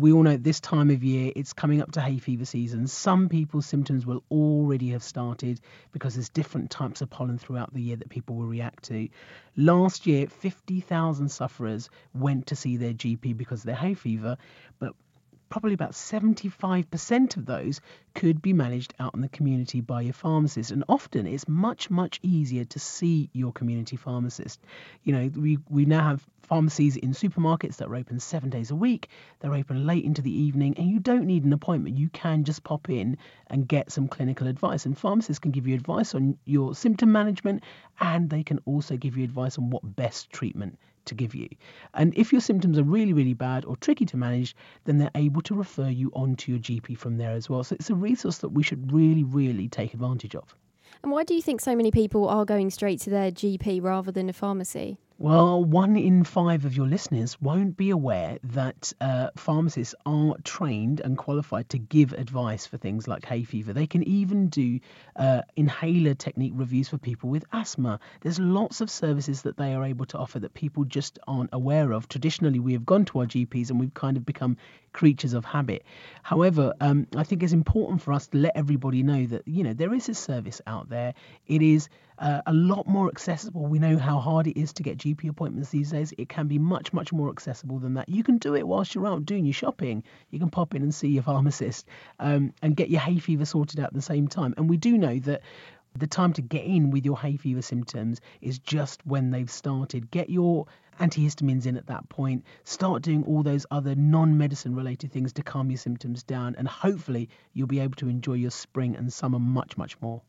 we all know this time of year, it's coming up to hay fever season. Some people's symptoms will already have started because there's different types of pollen throughout the year that people will react to. Last year, 50,000 sufferers went to see their GP because of their hay fever, but probably about 75% of those could be managed out in the community by your pharmacist. And often it's much, much easier to see your community pharmacist. We now have pharmacies in supermarkets that are open 7 days a week. They're open late into the evening, and you don't need an appointment. You can just pop in and get some clinical advice. And pharmacists can give you advice on your symptom management, and they can also give you advice on what best treatment to give you. And if your symptoms are really, really bad or tricky to manage, then they're able to refer you on to your GP from there as well. So it's a resource that we should really, really take advantage of. And why do you think so many people are going straight to their GP rather than a pharmacy? Well, 1 in 5 of your listeners won't be aware that pharmacists are trained and qualified to give advice for things like hay fever. They can even do inhaler technique reviews for people with asthma. There's lots of services that they are able to offer that people just aren't aware of. Traditionally, we have gone to our GPs and we've kind of become creatures of habit. However, I think it's important for us to let everybody know that, there is a service out there. It is a lot more accessible. We know how hard it is to get GP appointments these days. It can be much, much more accessible than that. You can do it whilst you're out doing your shopping. You can pop in and see your pharmacist and get your hay fever sorted out at the same time. And we do know that the time to get in with your hay fever symptoms is just when they've started. Get your antihistamines in at that point. Start doing all those other non-medicine related things to calm your symptoms down. And hopefully you'll be able to enjoy your spring and summer much, much more.